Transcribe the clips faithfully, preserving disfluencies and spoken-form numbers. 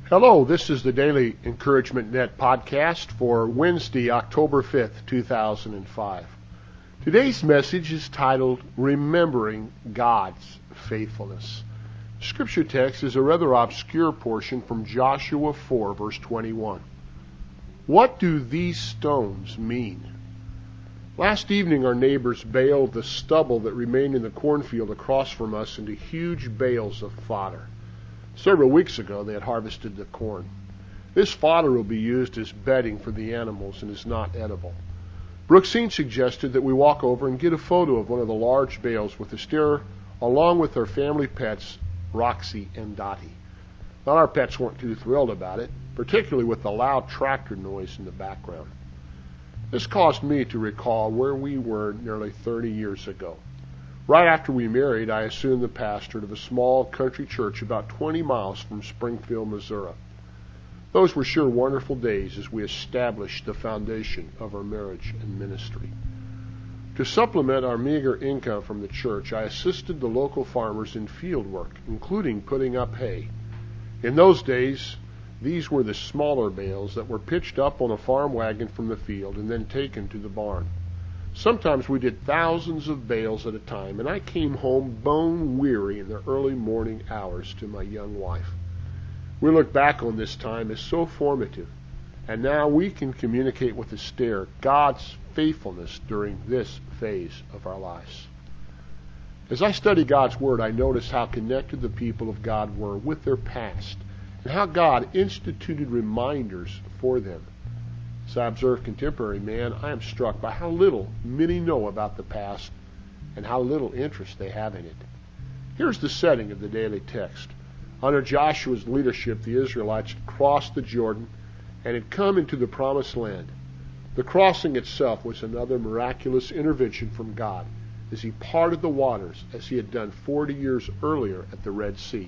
Hello, this is the Daily Encouragement Net podcast for Wednesday, October fifth, two thousand five. Today's message is titled, Remembering God's Faithfulness. Scripture text is a rather obscure portion from Joshua four, verse twenty-one. What do these stones mean? Last evening our neighbors baled the stubble that remained in the cornfield across from us into huge bales of fodder. Several weeks ago they had harvested the corn. This fodder will be used as bedding for the animals and is not edible. Brooksine suggested that we walk over and get a photo of one of the large bales with the steer along with their family pets, Roxy and Dottie. Now our pets weren't too thrilled about it, particularly with the loud tractor noise in the background. This caused me to recall where we were nearly thirty years ago. Right after we married, I assumed the pastorate of a small country church about twenty miles from Springfield, Missouri. Those were sure wonderful days as we established the foundation of our marriage and ministry. To supplement our meager income from the church, I assisted the local farmers in field work, including putting up hay. In those days, these were the smaller bales that were pitched up on a farm wagon from the field and then taken to the barn. Sometimes we did thousands of bales at a time, and I came home bone weary in the early morning hours to my young wife. We look back on this time as so formative, and now we can communicate with Esther God's faithfulness during this phase of our lives. As I study God's Word, I notice how connected the people of God were with their past, and how God instituted reminders for them. As I observe contemporary man, I am struck by how little many know about the past and how little interest they have in it. Here's the setting of the daily text. Under Joshua's leadership, the Israelites had crossed the Jordan and had come into the promised land. The crossing itself was another miraculous intervention from God as he parted the waters as he had done forty years earlier at the Red Sea.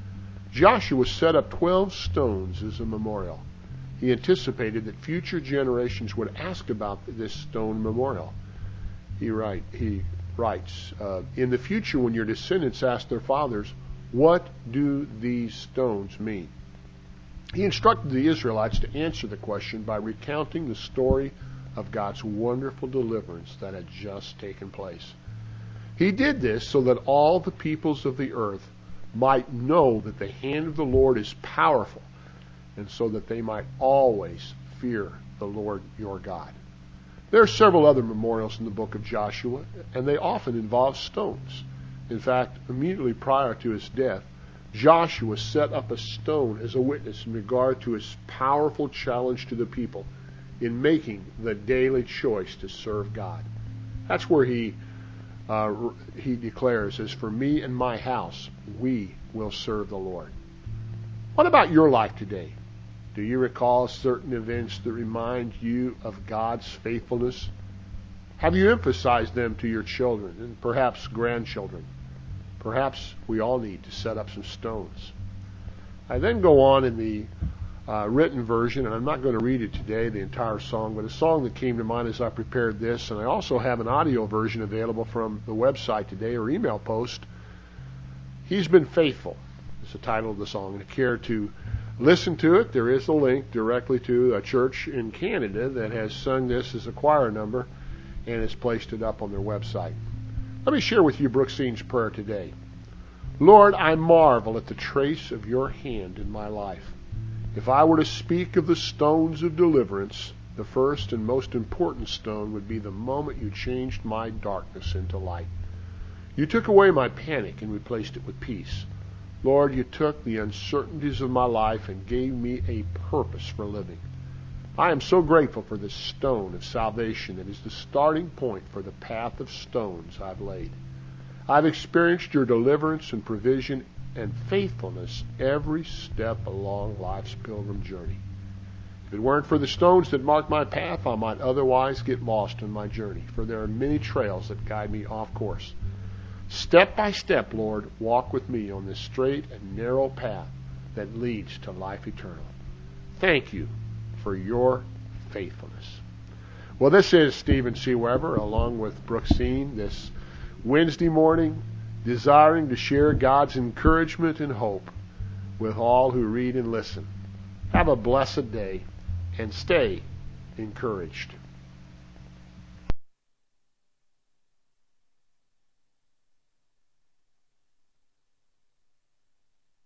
Joshua set up twelve stones as a memorial. He anticipated that future generations would ask about this stone memorial. He, write, he writes, uh, in the future when your descendants ask their fathers, what do these stones mean? He instructed the Israelites to answer the question by recounting the story of God's wonderful deliverance that had just taken place. He did this so that all the peoples of the earth might know that the hand of the Lord is powerful, and so that they might always fear the Lord your God. There are several other memorials in the book of Joshua, and they often involve stones. In fact, immediately prior to his death, Joshua set up a stone as a witness in regard to his powerful challenge to the people in making the daily choice to serve God. That's where he uh, he declares, as for me and my house, we will serve the Lord. What about your life today? Do you recall certain events that remind you of God's faithfulness? Have you emphasized them to your children and perhaps grandchildren? Perhaps we all need to set up some stones. I then go on in the uh, written version, and I'm not going to read it today, the entire song, but a song that came to mind as I prepared this, and I also have an audio version available from the website today or email post. He's Been Faithful is the title of the song, and if you care to listen to it, there is a link directly to a church in Canada that has sung this as a choir number and has placed it up on their website. Let me share with you Brooksine's prayer today. Lord, I marvel at the trace of your hand in my life. If I were to speak of the stones of deliverance, the first and most important stone would be the moment you changed my darkness into light. You took away my panic and replaced it with peace. Lord, you took the uncertainties of my life and gave me a purpose for living. I am so grateful for this stone of salvation that is the starting point for the path of stones I've laid. I've experienced your deliverance and provision and faithfulness every step along life's pilgrim journey. If it weren't for the stones that mark my path, I might otherwise get lost in my journey, for there are many trails that guide me off course. Step by step, Lord, walk with me on this straight and narrow path that leads to life eternal. Thank you for your faithfulness. Well, this is Stephen C. Weber, along with Brooksine, this Wednesday morning, desiring to share God's encouragement and hope with all who read and listen. Have a blessed day and stay encouraged.